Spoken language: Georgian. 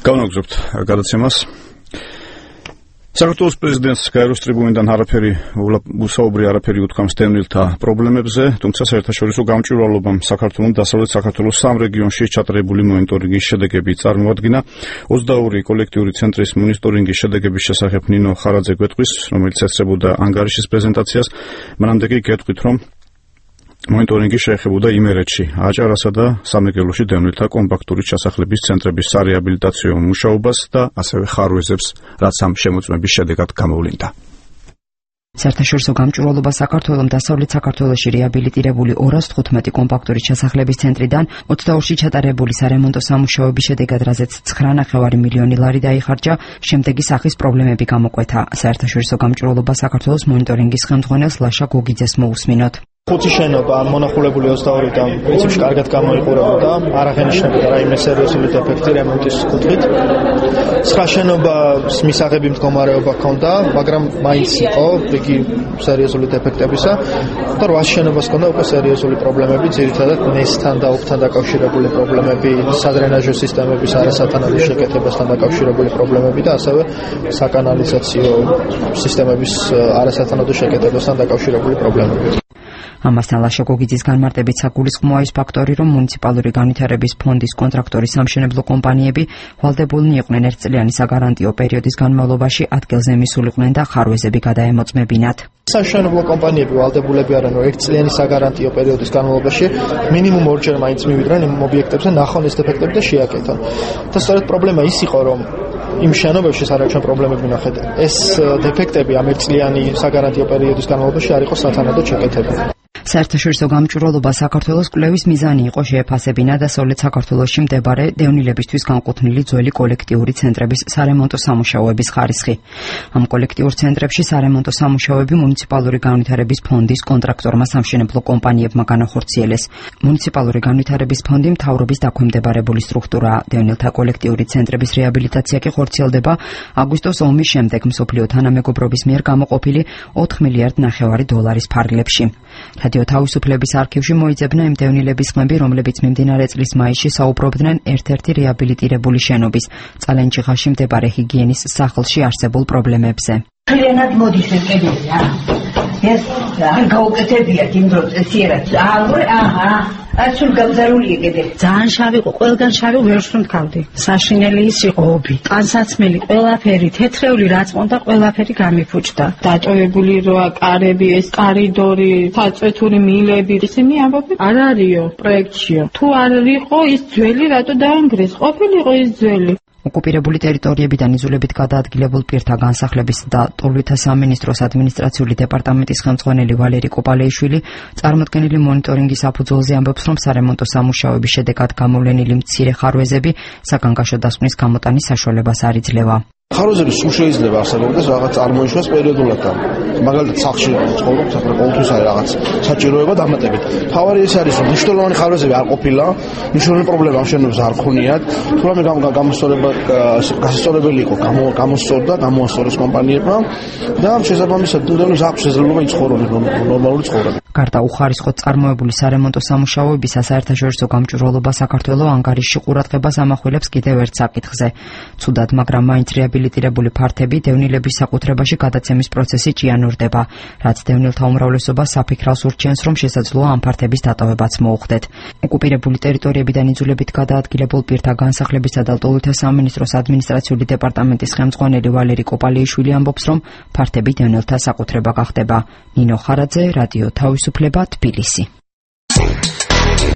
Გავანაგზობთ გადაცემას. საქართველოს პრეზიდენტს გაეროს ტრიბუნიდან უსაუბრი არაფერი უთქვამს დევნილთა პრობლემებზე, თუმცა საერთაშორისო გამჭვირვალობამ საქართველოს დასავლეთ საქართველოს 3 რეგიონში ჩატარებული მონიტორინგის შედეგები წარმოადგინა. 22 კოლექტიური ცენტრის მონიტორინგის შედეგების შესახებ ნინო ხარაძე გვეტყვის, რომელიც ესწრებოდა ანგარიშის პრეზენტაციას. მანამდე კი გეტყვით, რომ მონიტორინგი შეეხებოდა იმერეთში, აჭარასა და სამეგრელოში დევნილთა კომპაქტური ჩასახლების ცენტრების სარეაბილიტაციო მუშაობას და ასევე ხარვეზებს, რაც ამ შემოწმების შედეგად გამოვლინდა. საერთაშორისო გამჭვირვალობა საქართველოს დასავლეთ საქართველოში რეაბილიტირებული 215 კომპაქტური ჩასახლების ცენტრიდან 22-ში ჩატარებული სარემონტო სამუშაოების შედეგად, რაზეც 9,5 მილიონი ლარი დაიხარჯა, შემდეგი სახის პრობლემები გამოკვეთა. საერთაშორისო გამჭვირვალობა საქართველოს მონიტორინგის ხელმძღვანელს ლაშა გოგიძეს მოусმინოთ. 5 შენობა მონახულებული 22-დან პრინციპში კარგად გამოიყურებოდა, არ აღენიშნებოდა რაიმე სერიოზული დეფექტი რემონტის კუთხით. 9 შენობას მისაღები მდგომარეობა ჰქონდა, მაგრამ მაინც იყო რიგი სერიოზული დეფექტებისა და 8 შენობას ჰქონდა უკვე სერიოზული პრობლემები, ძირითადად ნესთან და ოფთან დაკავშირებული პრობლემები, სადრენაჟო სისტემების არასათანადო შეკეთებასთან დაკავშირებული პრობლემები და ასევე საკანალიზაციო სისტემების არასათანადო შეკეთებასთან დაკავშირებული პრობლემები. ამასთან ლაშა გოგიძის განმარტებით საგულისხმოა ის ფაქტორი, რომ მუნიციპალური განვითარების ფონდის კონტრაქტორი სამშენებლო კომპანიები ვალდებულნი იყვნენ ერთწლიანი საგარანტიო პერიოდის განმავლობაში ადგილზე მისულიყვნენ და ხარვეზები გადაემოწმებინათ. სამშენებლო კომპანიები ვალდებულები არიან, რომ ერთწლიანი საგარანტიო პერიოდის განმავლობაში მინიმუმ 2-ჯერ მაინც მივიდნენ იმ ობიექტებზე, ნახონ ეს დეფექტები და შეაკეთონ. და სწორედ პრობლემა ის იყო, რომ იმ შენობებში საერთოდ პრობლემები ნახეთ. ეს დეფექტები ამ ერთწლიანი საგარანტიო პერიოდის განმავლობაში არ იყო სათანადოდ შეკეთებული. საერთაშორისო გამჭვირვალობა საქართველოს კვლევის მიზანი იყო შეეფასებინა დასავლეთ საქართველოში მდებარე დევნილებისთვის განკუთვნილი ძველი კოლექტიური ცენტრების სარემონტო სამუშაოების ხარისხი. ამ კოლექტიურ ცენტრებში სარემონტო სამუშაოები მუნიციპალური განვითარების ფონდის კონტრაქტორმა სამშენებლო კომპანიებმა განახორციელეს. მუნიციპალური განვითარების ფონდი მთავრობის დაქვემდებარებული სტრუქტურაა. დევნილთა კოლექტიური ცენტრების რეაბილიტაცია კი ხორციელდება აგვისტოს ომის შემდეგ მსოფლიო თანამეგობრობის მიერ გამოყოფილი 4,5 მილიარდი დოლარის ფარგლებში. რადიო თავისუფლების არქივში მოიძებნა იმ დევნილების ხმები, რომლებიც მიმდინარე წლის მაისში საუბრობდნენ ერთ-ერთი რეაბილიტირებული შენობის, წალენჭიხაში მდებარე ჰიგიენის სახლში არსებულ პრობლემებზე. Klienat modik edelia. ეს არ გაუკეთებიათ იმ დროს ესიერაც. ასულ გამზარული ეკედე. ძალიან შავი იყო, ყველგან შავი ვერს მქავდი. საშინელი ის იყო ობი. კანსაცმელი, ყველაფერი, თეთრეული რაც მონდა, ყველაფერი გამიფუჭდა. დატოვებული როა კარები, ეს კორიდორი, საწვეთური მილები, ისინი ამბობენ, არ არისო პროექტშიო. თუ არ იყო ის ძველი, რატო დაანგრეს? ყოფილიყო ის ძველი. ოკუპირებული ტერიტორიებიდან იზოლებით გადაადგილებულ პირთა განსახლების და ტოლვითა სამინისტროს ადმინისტრაციული დეპარტამენტის ხელმძღვანელი ვალერი კოპალეიშვილი წარმოდგენილი მონიტორინგის საფუძველზე ამბობს, რომ სარემონტო სამუშაოების შედეგად გამოვლენილი მცირე ხარვეზები საგანგაშო დასკვნის გამოტანის საშუალებას არ იძლევა. ხარვეზები სულ შეიძლება არსებობდეს რაღაც წარმოიშვას პერიოდულად და მაგალითად სახლში ცხოვრობ, საქმე ყოველთვის არის რაღაც საჭიროება დამატებით. თავარი ეს არის, რომ მნიშვნელოვანი ხარვეზები არ ყოფილა, მნიშვნელოვანი პრობლემა ამ შენობებს არ ქონიათ, თუმცა გასასწორებელი იყო, გამოასწორეს კომპანიებმა და შესაბამისად დევნილს აქვს შესაძლებლობა იცხოვრონ ნორმალური ცხოვრება. გარდა უხარისხოდ წარმოებული სარემონტო სამუშაოებისა, საერთაშორისო გამჭვირვალობა საქართველოს ანგარიშში ყურადღებას ამახვილებს კიდევ ერთ საკითხზე. ცუდად, მაგრამ მაინც რეაბილიტირებული ფართები დევნილების საკუთრებაში გადაცემის პროცესი ჭიანურდება, რაც დევნილთა უმრავლესობას საფიქრავს ურჩიენს, რომ შესაძლოა ამ ფართების დატოვებაც მოუხდეთ. ოკუპირებული ტერიტორიებიდან იძულებით გადაადგილებულ პირთა განსახლებისა და ტოლვითა სამინისტროს ადმინისტრაციული დეპარტამენტის ხელმძღვანელი ვალერი კოპალეიშვილი ამბობს, რომ ფართები დევნილთა საკუთრება გახდება. ნინო ხარაძე, რადიო თავისუფლება, თბილისი.